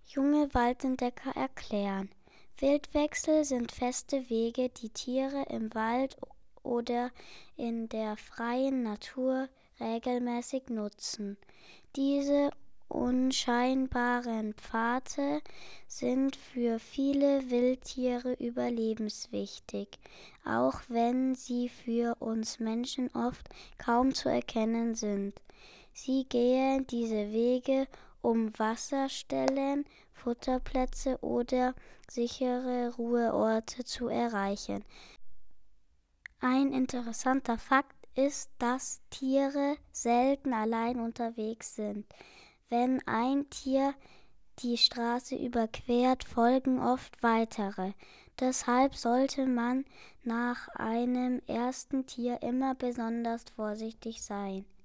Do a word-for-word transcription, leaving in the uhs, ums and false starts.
Junge Waldentdecker erklären. Wildwechsel sind feste Wege, die Tiere im Wald oder in der freien Natur regelmäßig nutzen. Diese unscheinbaren Pfade sind für viele Wildtiere überlebenswichtig, auch wenn sie für uns Menschen oft kaum zu erkennen sind. Sie gehen diese Wege, um Wasserstellen, Futterplätze oder sichere Ruheorte zu erreichen. Ein interessanter Fakt ist, dass Tiere selten allein unterwegs sind. Wenn ein Tier die Straße überquert, folgen oft weitere. Deshalb sollte man nach einem ersten Tier immer besonders vorsichtig sein.